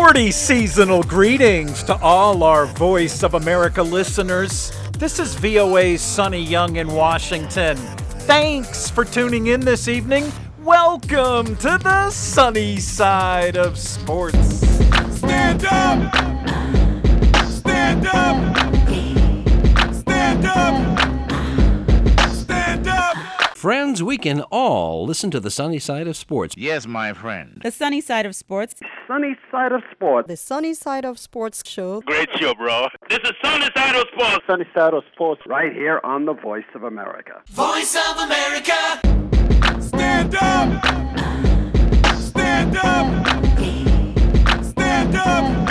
Sporty seasonal greetings to all our Voice of America listeners. This is VOA's Sonny Young in Washington. Thanks for tuning in this evening. Welcome to the sunny side of sports. Stand up! Stand up! Stand up! Stand up! Friends, we can all listen to the sunny side of sports. Yes, my friend. The Sunny Side of Sports. Sunny Side of Sports. The Sunny Side of Sports show. Great show, bro. This is Sunny Side of Sports. Sunny Side of Sports right here on the Voice of America. Voice of America! Stand up! Stand up! Stand up!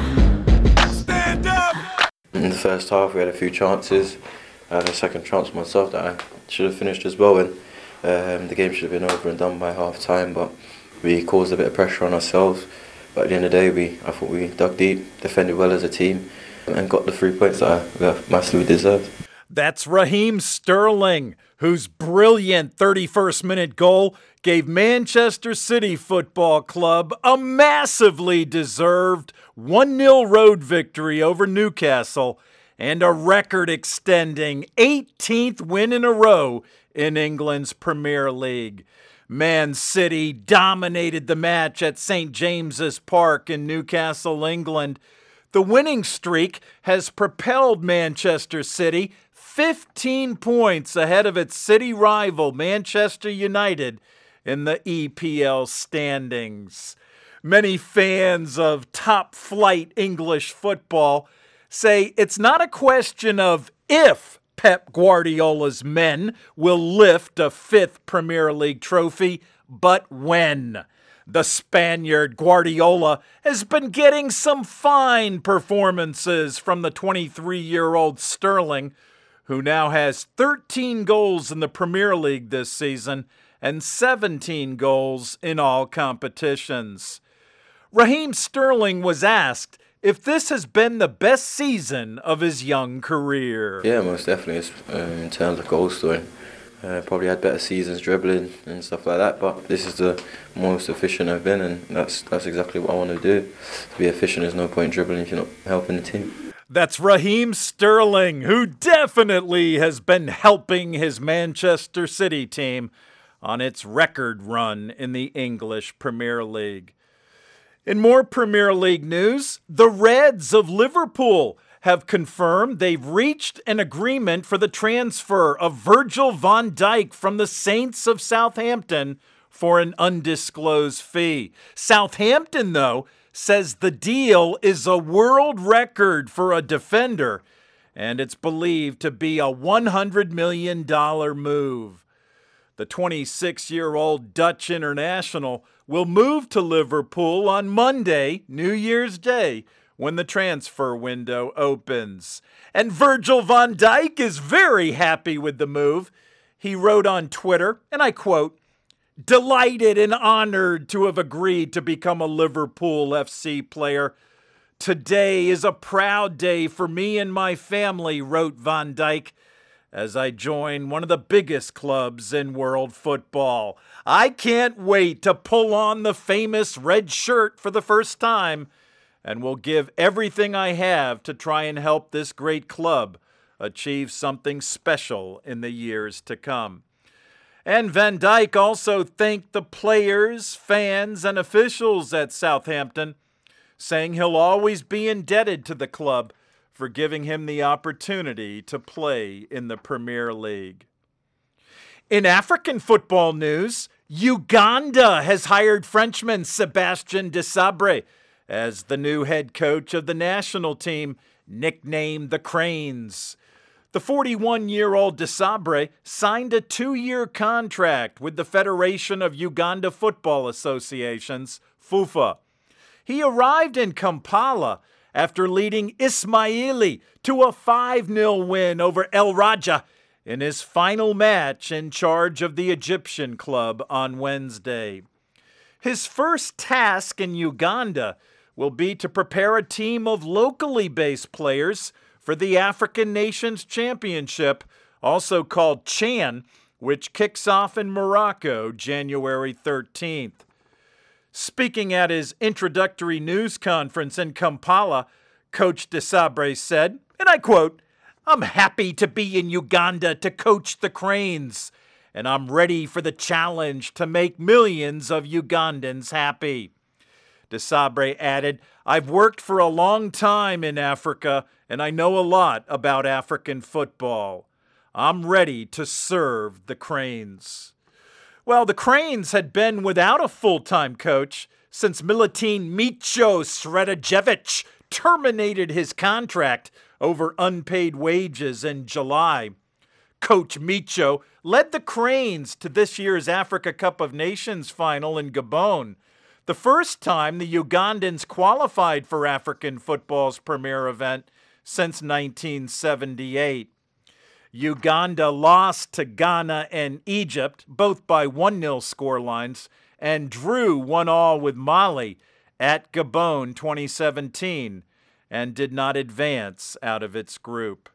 Stand up! In the first half, we had a few chances. I had a second chance myself that I should have finished as well, and the game should have been over and done by half time, but we caused a bit of pressure on ourselves. But at the end of the day, I thought we dug deep, defended well as a team, and got the 3 points that I massively deserved. That's Raheem Sterling, whose brilliant 31st minute goal gave Manchester City Football Club a massively deserved 1-0 road victory over Newcastle and a record-extending 18th win in a row in England's Premier League. Man City dominated the match at St. James's Park in Newcastle, England. The winning streak has propelled Manchester City 15 points ahead of its city rival, Manchester United, in the EPL standings. Many fans of top-flight English football say it's not a question of if Pep Guardiola's men will lift a 5th Premier League trophy, but when. The Spaniard Guardiola has been getting some fine performances from the 23-year-old Sterling, who now has 13 goals in the Premier League this season and 17 goals in all competitions. Raheem Sterling was asked if this has been the best season of his young career. Yeah, most definitely. In terms of goal scoring, probably had better seasons dribbling and stuff like that, but this is the most efficient I've been, and that's exactly what I want to do. To be efficient, there's no point dribbling if you're not helping the team. That's Raheem Sterling, who definitely has been helping his Manchester City team on its record run in the English Premier League. In more Premier League news, the Reds of Liverpool have confirmed they've reached an agreement for the transfer of Virgil van Dijk from the Saints of Southampton for an undisclosed fee. Southampton, though, says the deal is a world record for a defender, and it's believed to be a $100 million move. The 26-year-old Dutch international will move to Liverpool on Monday, New Year's Day, when the transfer window opens. And Virgil van Dijk is very happy with the move. He wrote on Twitter, and I quote, "Delighted and honored to have agreed to become a Liverpool FC player. Today is a proud day for me and my family," wrote Van Dijk, "as I join one of the biggest clubs in world football. I can't wait to pull on the famous red shirt for the first time, and will give everything I have to try and help this great club achieve something special in the years to come." And Van Dijk also thanked the players, fans, and officials at Southampton, saying he'll always be indebted to the club for giving him the opportunity to play in the Premier League. In African football news, Uganda has hired Frenchman Sébastien Desabre as the new head coach of the national team, nicknamed the Cranes. The 41-year-old Desabre signed a 2-year contract with the Federation of Uganda Football Associations, FUFA. He arrived in Kampala after leading Ismaili to a 5-0 win over El Raja in his final match in charge of the Egyptian club on Wednesday. His first task in Uganda will be to prepare a team of locally based players for the African Nations Championship, also called CHAN, which kicks off in Morocco January 13th. Speaking at his introductory news conference in Kampala, Coach Desabre said, and I quote, "I'm happy to be in Uganda to coach the Cranes, and I'm ready for the challenge to make millions of Ugandans happy." Desabre added, "I've worked for a long time in Africa, and I know a lot about African football. I'm ready to serve the Cranes." Well, the Cranes had been without a full-time coach since Milutin Micho Sredojevic terminated his contract over unpaid wages in July. Coach Micho led the Cranes to this year's Africa Cup of Nations final in Gabon, the first time the Ugandans qualified for African football's premier event since 1978. Uganda lost to Ghana and Egypt, both by 1-0 scorelines, and drew 1-1 with Mali at Gabon 2017, and did not advance out of its group.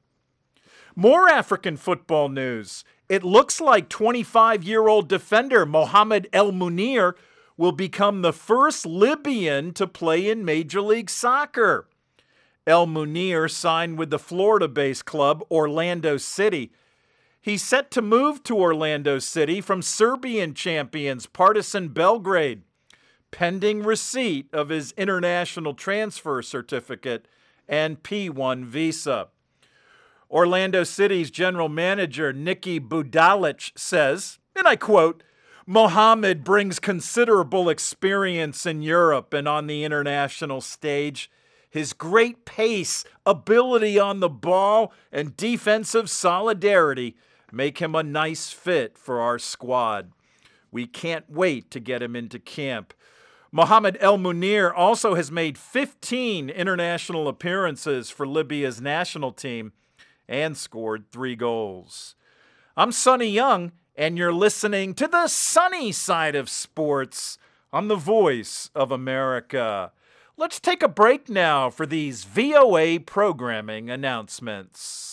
More African football news. It looks like 25-year-old defender Mohamed El Munir will become the first Libyan to play in Major League Soccer. El Munir signed with the Florida-based club Orlando City. He's set to move to Orlando City from Serbian champions Partizan Belgrade, pending receipt of his international transfer certificate and P1 visa. Orlando City's general manager Niki Budalic says, and I quote, "Mohamed brings considerable experience in Europe and on the international stage. His great pace, ability on the ball, and defensive solidarity make him a nice fit for our squad. We can't wait to get him into camp." Mohamed El Munir also has made 15 international appearances for Libya's national team and scored 3 goals. I'm Sonny Young, and you're listening to the sunny side of sports on the Voice of America. Let's take a break now for these VOA programming announcements.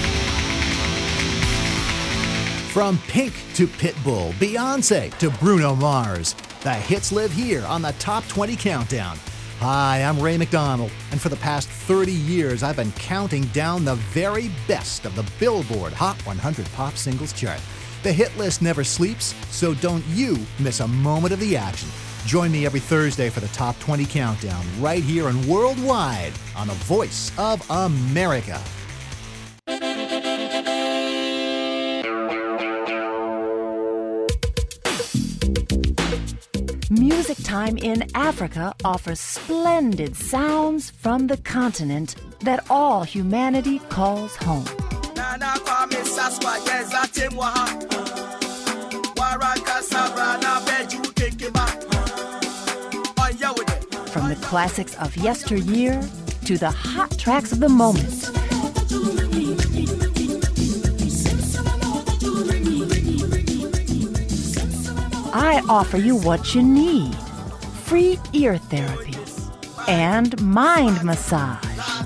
From Pink to Pitbull, Beyonce to Bruno Mars, the hits live here on the Top 20 Countdown. Hi, I'm Ray McDonald, and for the past 30 years, I've been counting down the very best of the Billboard Hot 100 Pop Singles chart. The hit list never sleeps, so don't you miss a moment of the action. Join me every Thursday for the Top 20 Countdown, right here and worldwide on the Voice of America. Music Time in Africa offers splendid sounds from the continent that all humanity calls home. From the classics of yesteryear to the hot tracks of the moment. I offer you what you need: free ear therapy and mind massage.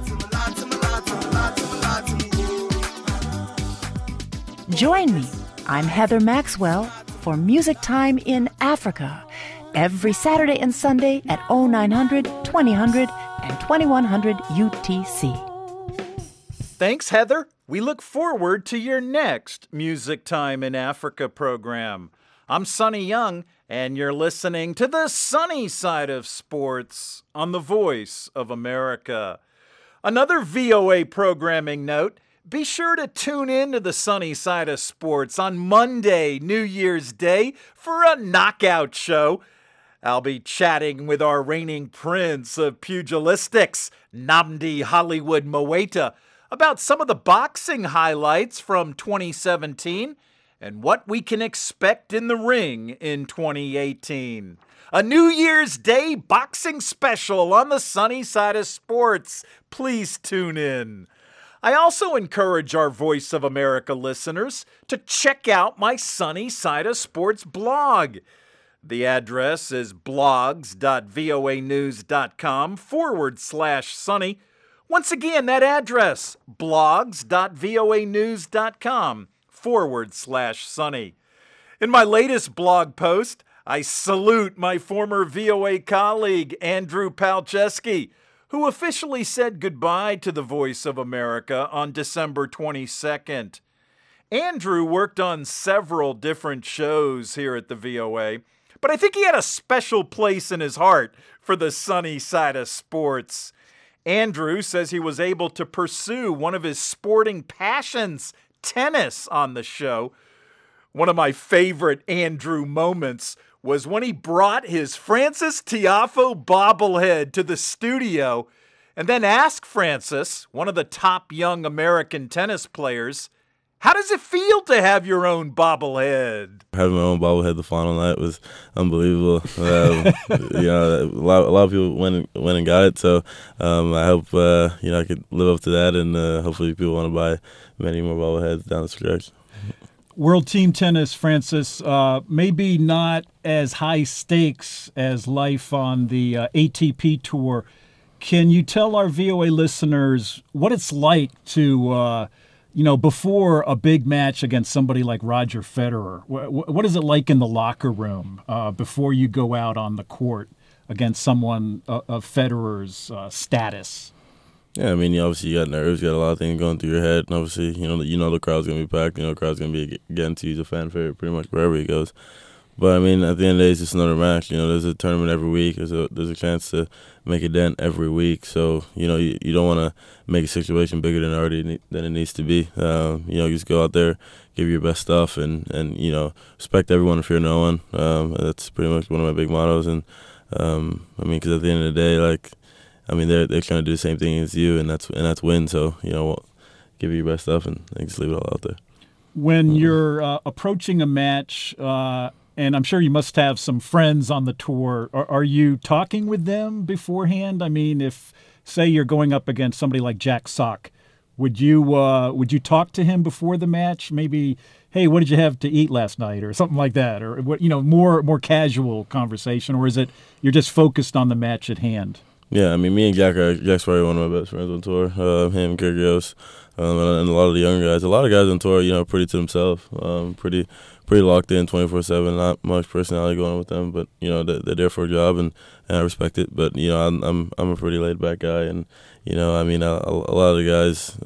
Join me. I'm Heather Maxwell for Music Time in Africa every Saturday and Sunday at 0900, 2000, and 2100 UTC. Thanks, Heather. We look forward to your next Music Time in Africa program. I'm Sonny Young, and you're listening to the sunny side of sports on the Voice of America. Another VOA programming note: be sure to tune in to the sunny side of sports on Monday, New Year's Day, for a knockout show. I'll be chatting with our reigning prince of pugilistics, Nnamdi Hollywood Mowaita, about some of the boxing highlights from 2017 and what we can expect in the ring in 2018. A New Year's Day boxing special on the sunny side of sports. Please tune in. I also encourage our Voice of America listeners to check out my Sunny Side of Sports blog. The address is blogs.voanews.com/sunny. Once again, that address, blogs.voanews.com/sunny. In my latest blog post, I salute my former VOA colleague, Andrew Palczewski, who officially said goodbye to the Voice of America on December 22nd. Andrew worked on several different shows here at the VOA, but I think he had a special place in his heart for the sunny side of sports. Andrew says he was able to pursue one of his sporting passions, tennis, on the show. One of my favorite Andrew moments was when he brought his Frances Tiafoe bobblehead to the studio and then asked Frances, one of the top young American tennis players, how does it feel to have your own bobblehead? Having my own bobblehead the final night was unbelievable. A lot of people went and got it, so I hope I could live up to that, and hopefully people want to buy many more bobbleheads down the stretch. World Team Tennis, Frances, maybe not as high stakes as life on the ATP Tour. Can you tell our VOA listeners what it's like to before a big match against somebody like Roger Federer? What is it like in the locker room before you go out on the court against someone of Federer's status? Yeah, I mean, obviously you got nerves, you got a lot of things going through your head, and obviously, the crowd's going to be packed, the crowd's going to be getting to use a fan favorite pretty much wherever he goes. But, I mean, at the end of the day, it's just another match. There's a tournament every week. There's a chance to make a dent every week. So, you don't want to make a situation bigger than it needs to be. You just go out there, give your best stuff, and respect everyone and fear no one. That's pretty much one of my big mottos. And, because at the end of the day, they're trying to do the same thing as you, and that's win. So, give your best stuff and just leave it all out there. When you're approaching a match, and I'm sure you must have some friends on the tour, are you talking with them beforehand? I mean, if, say, you're going up against somebody like Jack Sock, would you talk to him before the match? Maybe, hey, what did you have to eat last night, or something like that, or more casual conversation, or is it you're just focused on the match at hand? Yeah, I mean, me and Jack's probably one of my best friends on tour. Him, Kyrgios, and a lot of the younger guys. A lot of guys on tour, pretty to themselves, pretty locked in 24/7. Not much personality going on with them, but they're there for a job, and I respect it. But I'm a pretty laid back guy, and a lot of the guys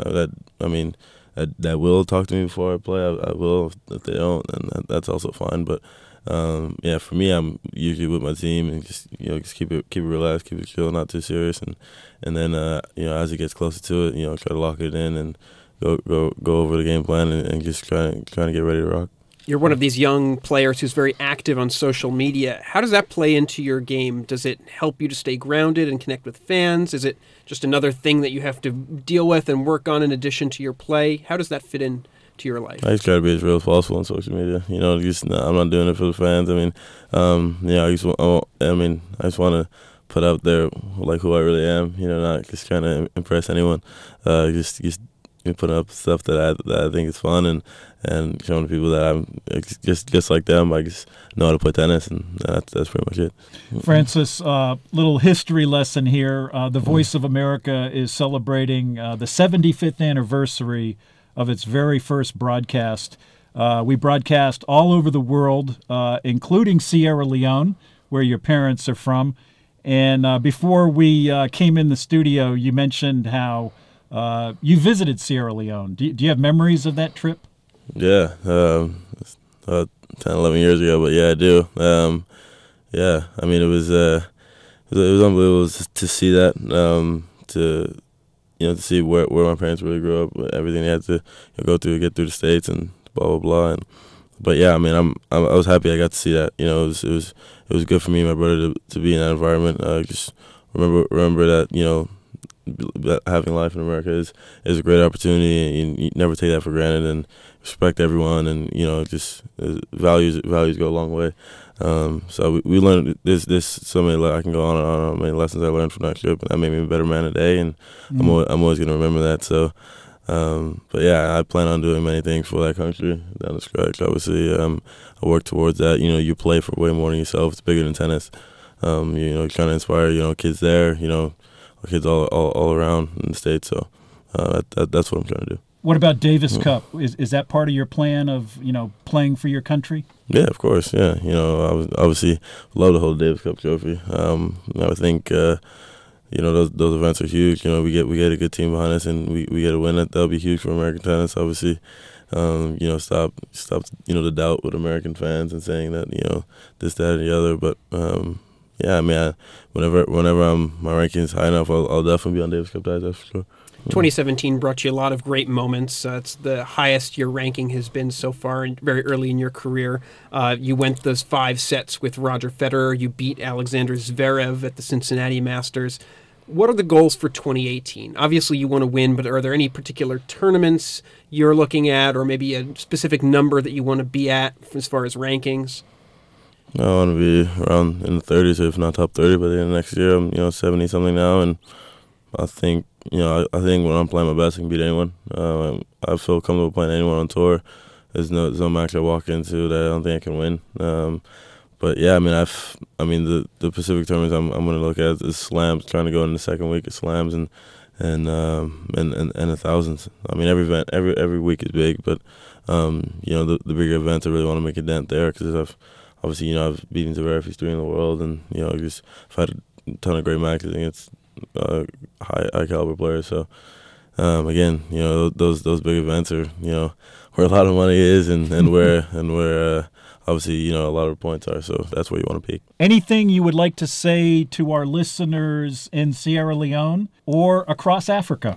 that will talk to me before I play, I will. If they don't, then that's also fine. But for me, I'm usually with my team and just keep it relaxed, keep it chill, not too serious, and then as it gets closer to it, try to lock it in and go over the game plan and just trying to get ready to rock. You're one of these young players who's very active on social media. How does that play into your game? Does it help you to stay grounded and connect with fans? Is it just another thing that you have to deal with and work on in addition to your play? How does that fit in to your life? I just try to be as real as possible on social media. I'm not doing it for the fans. I just want to put out there who I really am. Not just trying to impress anyone. Just putting up stuff that I think is fun and showing people that I'm just like them. I just know how to play tennis, and that's pretty much it. Frances, little history lesson here. The Voice of America is celebrating the 75th anniversary of its very first broadcast. We broadcast all over the world, including Sierra Leone, where your parents are from. And before we came in the studio, you mentioned how you visited Sierra Leone. Do you have memories of that trip? Yeah, 10, 11 years ago, but yeah, I do. It was unbelievable to see that, to see where my parents really grew up, everything they had to go through to get through the States and blah blah blah. But yeah, I was happy I got to see that. It was good for me and my brother to be in that environment. Just remember that having life in America is a great opportunity, and you never take that for granted, and respect everyone, and just values go a long way. So we learned this so many. I can go on and on how many lessons I learned from that trip, and that made me a better man today, and I'm always going to remember that. So, but yeah, I plan on doing many things for that country down the stretch. Obviously, I work towards that. You play for way more than yourself. It's bigger than tennis. Trying to inspire kids there. Kids all around in the States. So that's what I'm trying to do. What about Davis Cup? Is that part of your plan of, playing for your country? Yeah, of course. Yeah, I was obviously love the whole Davis Cup trophy. I think those events are huge. We get a good team behind us, and we get a win. That'll be huge for American tennis. Obviously, stop the doubt with American fans and saying that this, that, and the other. But whenever my ranking is high enough, I'll definitely be on Davis Cup ties. That's for sure. 2017 brought you a lot of great moments. It's the highest your ranking has been so far, very early in your career. You went those 5 sets with Roger Federer. You beat Alexander Zverev at the Cincinnati Masters. What are the goals for 2018? Obviously, you want to win, but are there any particular tournaments you're looking at, or maybe a specific number that you want to be at as far as rankings? I want to be around in the 30s, if not top 30 by the end of next year. I'm 70-something now, and I think I think when I'm playing my best, I can beat anyone. I feel comfortable playing anyone on tour. There's no match I walk into that I don't think I can win. But yeah, the Pacific tournaments I'm going to look at is slams. Trying to go in the second week of slams and the thousands. Every week is big, but the bigger events I really want to make a dent there because I've beaten Zverev, he's 3 in the world, and I've had a ton of great matches against high caliber players. So again, those big events are where a lot of money is and where obviously a lot of points are. So that's where you want to be. Anything you would like to say to our listeners in Sierra Leone or across Africa?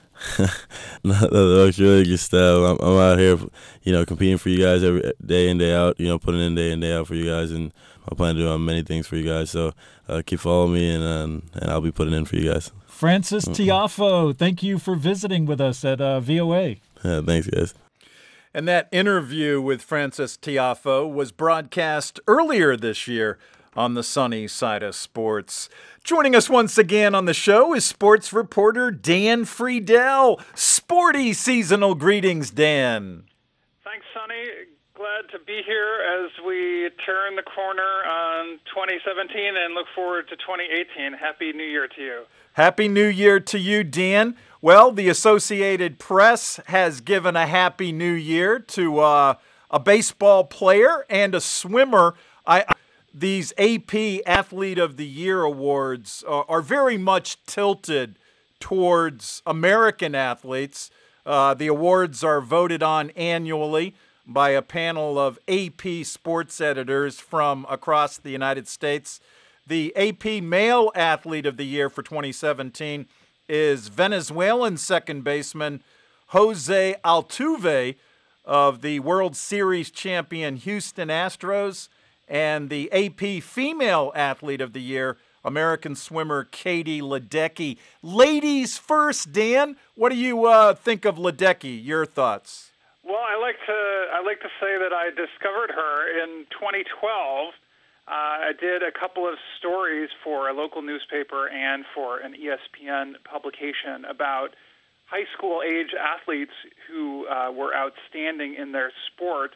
That's really good stuff. I'm out here, competing for you guys every day in, day out. Putting in day out for you guys, and I plan to do many things for you guys. So keep following me, and I'll be putting in for you guys. Frances Tiafoe, thank you for visiting with us at VOA. Thanks, guys. And that interview with Frances Tiafoe was broadcast earlier this year on the sunny side of sports. Joining us once again on the show is sports reporter Dan Friedel. Sporty seasonal greetings, Dan. Thanks, Sonny. Glad to be here as we turn the corner on 2017 and look forward to 2018. Happy New Year to you. Happy New Year to you, Dan. Well, the Associated Press has given a Happy New Year to a baseball player and a swimmer. These AP Athlete of the Year awards are very much tilted towards American athletes. The awards are voted on annually by a panel of AP sports editors from across the United States. The AP Male Athlete of the Year for 2017 is Venezuelan second baseman Jose Altuve of the World Series champion Houston Astros. And the AP Female Athlete of the Year, American swimmer Katie Ledecky. Ladies first, Dan. What do you think of Ledecky? Your thoughts? Well, I like to say that I discovered her in 2012. I did a couple of stories for a local newspaper and for an ESPN publication about high school age athletes who were outstanding in their sport.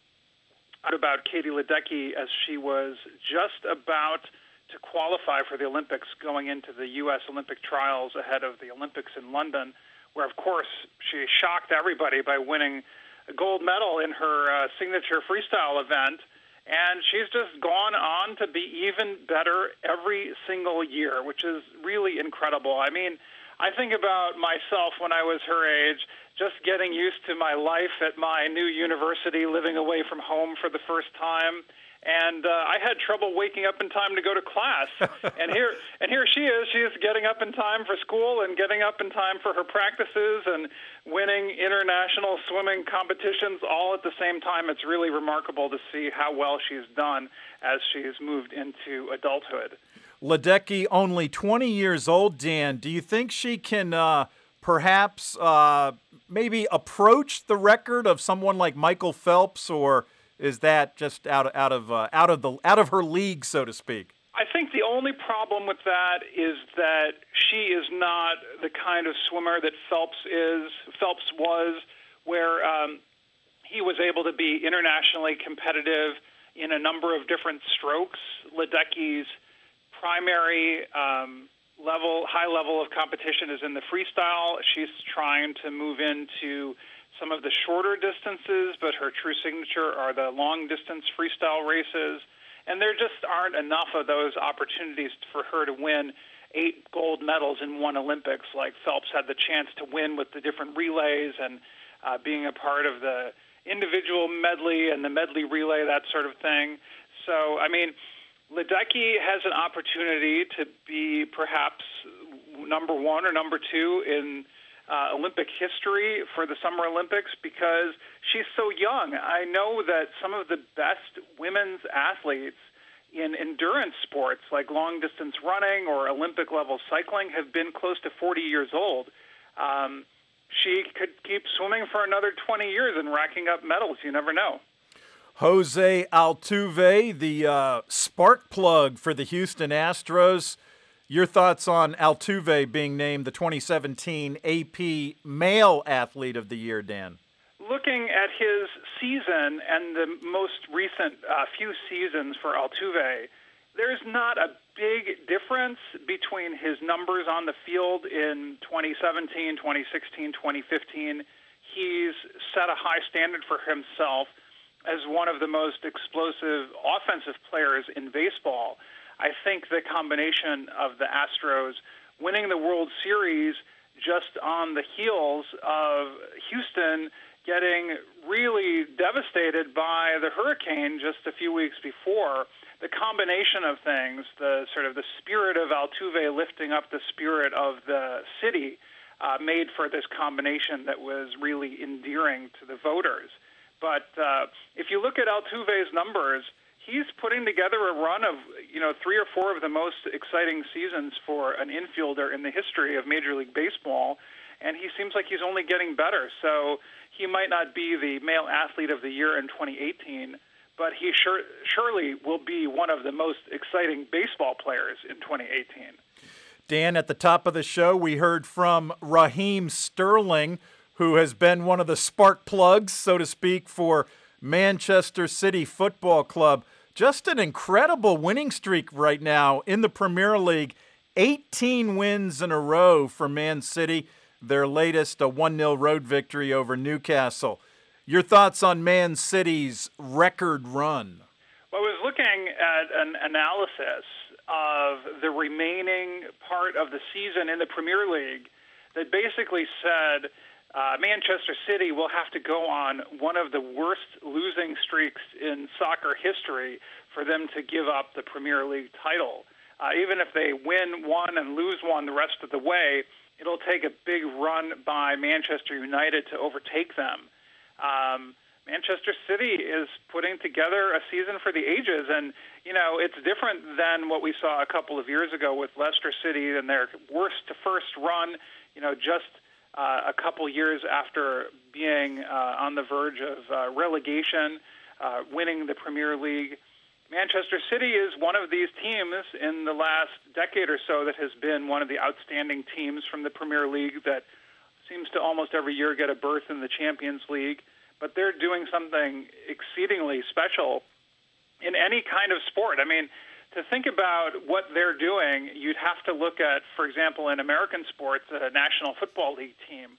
About Katie Ledecky as she was just about to qualify for the Olympics going into the U.S. Olympic trials ahead of the Olympics in London, where, of course, she shocked everybody by winning a gold medal in her signature freestyle event. And she's just gone on to be even better every single year, which is really incredible. I mean, I think about myself when I was her age, just getting used to my life at my new university, living away from home for the first time. And I had trouble waking up in time to go to class. and here she is. She is getting up in time for school and getting up in time for her practices and winning international swimming competitions all at the same time. It's really remarkable to see how well she's done as she's moved into adulthood. Ledecky, only 20 years old, Dan. Do you think she can perhaps maybe approach the record of someone like Michael Phelps, or is that just out of her league, so to speak? I think the only problem with that is that she is not the kind of swimmer that Phelps was, where he was able to be internationally competitive in a number of different strokes. Ledecky's primary high level of competition is in the freestyle. She's trying to move into some of the shorter distances, but her true signature are the long-distance freestyle races. And there just aren't enough of those opportunities for her to win 8 gold medals in one Olympics, like Phelps had the chance to win with the different relays and being a part of the individual medley and the medley relay, that sort of thing. So, I mean, Ledecky has an opportunity to be perhaps number 1 or number 2 in Olympic history for the Summer Olympics because she's so young. I know that some of the best women's athletes in endurance sports like long-distance running or Olympic-level cycling have been close to 40 years old. She could keep swimming for another 20 years and racking up medals. You never know. Jose Altuve, the spark plug for the Houston Astros. Your thoughts on Altuve being named the 2017 AP Male Athlete of the Year, Dan? Looking at his season and the most recent few seasons for Altuve, there's not a big difference between his numbers on the field in 2017, 2016, 2015. He's set a high standard for himself as one of the most explosive offensive players in baseball. I think the combination of the Astros winning the World Series just on the heels of Houston getting really devastated by the hurricane just a few weeks before, the combination of things, the sort of the spirit of Altuve lifting up the spirit of the city, made for this combination that was really endearing to the voters. But if you look at Altuve's numbers, he's putting together a run of 3 or 4 of the most exciting seasons for an infielder in the history of Major League Baseball, and he seems like he's only getting better. So he might not be the Male Athlete of the Year in 2018, but he surely will be one of the most exciting baseball players in 2018. Dan, at the top of the show, we heard from Raheem Sterling, who has been one of the spark plugs, so to speak, for Manchester City Football Club. Just an incredible winning streak right now in the Premier League. 18 wins in a row for Man City. Their latest, a 1-0 road victory over Newcastle. Your thoughts on Man City's record run? Well, I was looking at an analysis of the remaining part of the season in the Premier League that basically said Manchester City will have to go on one of the worst losing streaks in soccer history for them to give up the Premier League title. Even if they win one and lose one the rest of the way, it'll take a big run by Manchester United to overtake them. Manchester City is putting together a season for the ages, and it's different than what we saw a couple of years ago with Leicester City and their worst to first run, just a couple years after being on the verge of relegation, winning the Premier League. Manchester City is one of these teams in the last decade or so that has been one of the outstanding teams from the Premier League that seems to almost every year get a berth in the Champions League. But they're doing something exceedingly special in any kind of sport. I mean, to think about what they're doing, you'd have to look at, for example, in American sports, a National Football League team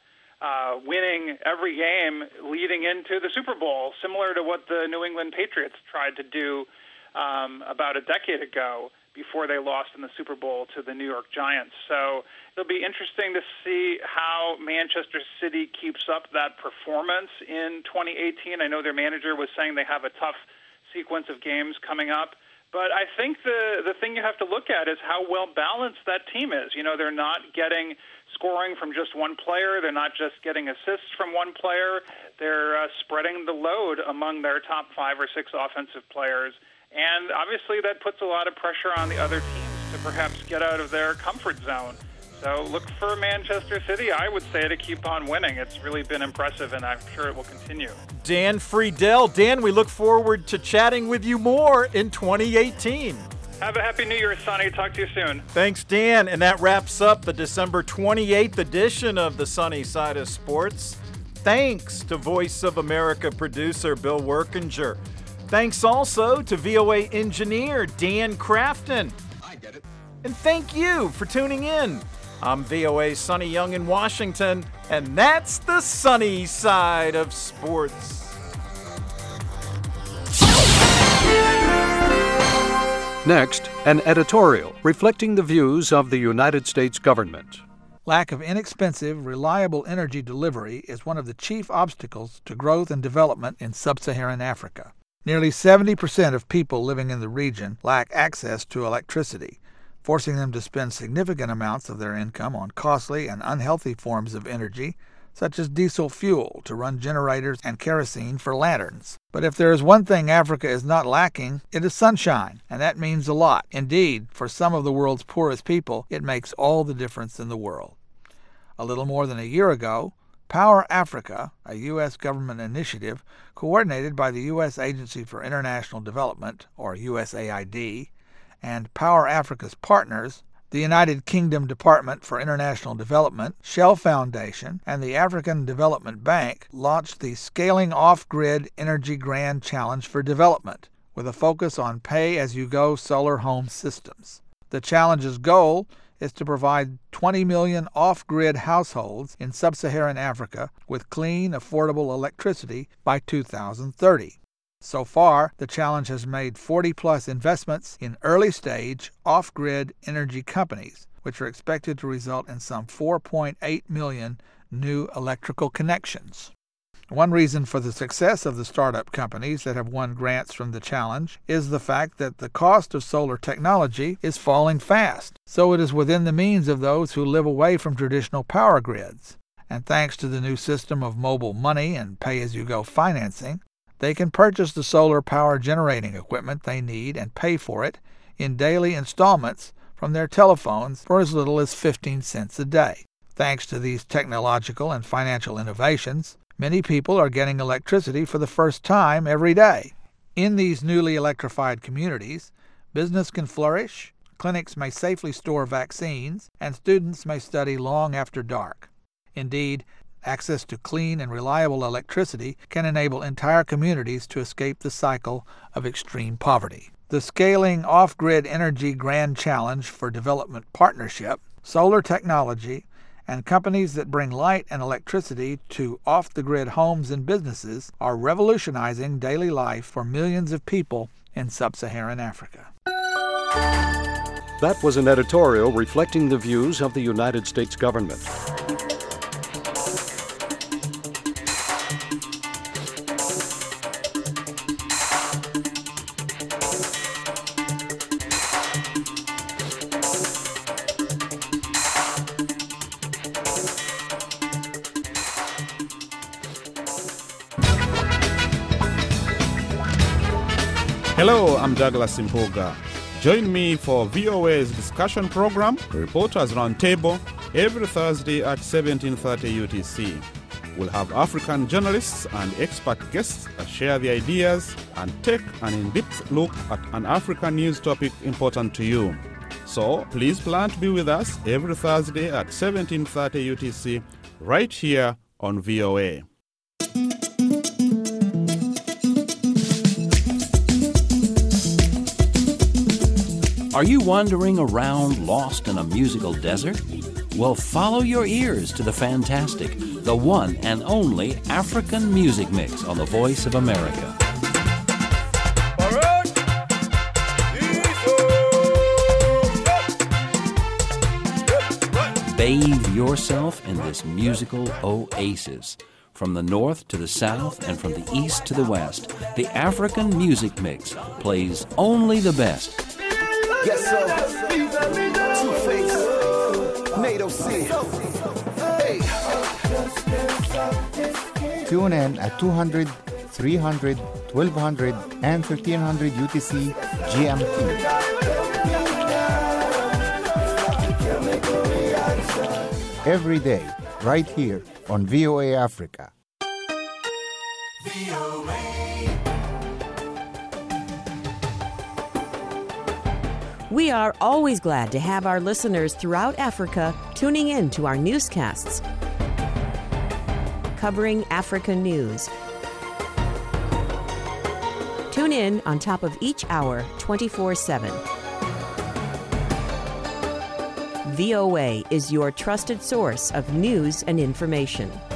winning every game leading into the Super Bowl, similar to what the New England Patriots tried to do about a decade ago before they lost in the Super Bowl to the New York Giants. So it'll be interesting to see how Manchester City keeps up that performance in 2018. I know their manager was saying they have a tough sequence of games coming up. But I think the thing you have to look at is how well balanced that team is. They're not getting scoring from just one player. They're not just getting assists from one player. They're spreading the load among their top 5 or 6 offensive players. And obviously that puts a lot of pressure on the other teams to perhaps get out of their comfort zone. So look for Manchester City, I would say, to keep on winning. It's really been impressive, and I'm sure it will continue. Dan Friedel. Dan, we look forward to chatting with you more in 2018. Have a happy New Year, Sonny. Talk to you soon. Thanks, Dan. And that wraps up the December 28th edition of the Sunny Side of Sports. Thanks to Voice of America producer Bill Workinger. Thanks also to VOA engineer Dan Crafton. I get it. And thank you for tuning in. I'm VOA's Sonny Young in Washington, and that's the sunny side of sports. Next, an editorial reflecting the views of the United States government. Lack of inexpensive, reliable energy delivery is one of the chief obstacles to growth and development in sub-Saharan Africa. Nearly 70% of people living in the region lack access to electricity, forcing them to spend significant amounts of their income on costly and unhealthy forms of energy, such as diesel fuel to run generators and kerosene for lanterns. But if there is one thing Africa is not lacking, it is sunshine, and that means a lot. Indeed, for some of the world's poorest people, it makes all the difference in the world. A little more than a year ago, Power Africa, a U.S. government initiative coordinated by the U.S. Agency for International Development, or USAID, and Power Africa's partners, the United Kingdom Department for International Development, Shell Foundation, and the African Development Bank launched the Scaling Off-Grid Energy Grand Challenge for Development, with a focus on pay-as-you-go solar home systems. The challenge's goal is to provide 20 million off-grid households in sub-Saharan Africa with clean, affordable electricity by 2030. So far, the challenge has made 40-plus investments in early-stage, off-grid energy companies, which are expected to result in some 4.8 million new electrical connections. One reason for the success of the startup companies that have won grants from the challenge is the fact that the cost of solar technology is falling fast, so it is within the means of those who live away from traditional power grids. And thanks to the new system of mobile money and pay-as-you-go financing, they can purchase the solar power generating equipment they need and pay for it in daily installments from their telephones for as little as 15 cents a day. Thanks to these technological and financial innovations, many people are getting electricity for the first time every day. In these newly electrified communities, business can flourish, clinics may safely store vaccines, and students may study long after dark. Indeed, access to clean and reliable electricity can enable entire communities to escape the cycle of extreme poverty. The Scaling Off-Grid Energy Grand Challenge for Development Partnership, solar technology, and companies that bring light and electricity to off-the-grid homes and businesses are revolutionizing daily life for millions of people in sub-Saharan Africa. That was an editorial reflecting the views of the United States government. Hello, I'm Douglas Impuga. Join me for VOA's discussion program, Reporters Roundtable, every Thursday at 17:30 UTC. We'll have African journalists and expert guests that share their ideas and take an in-depth look at an African news topic important to you. So please plan to be with us every Thursday at 17:30 UTC, right here on VOA. Are you wandering around lost in a musical desert? Well, follow your ears to the fantastic, the one and only African Music Mix on the Voice of America. Bathe yourself in this musical oasis. From the north to the south and from the east to the west, the African Music Mix plays only the best. Yes, sir. Two-Face, NATO C. Hey. Tune in at 200, 300, 1200, and 1500 UTC GMT. Every day, right here on VOA Africa. We are always glad to have our listeners throughout Africa tuning in to our newscasts, covering African news. Tune in on top of each hour 24/7. VOA is your trusted source of news and information.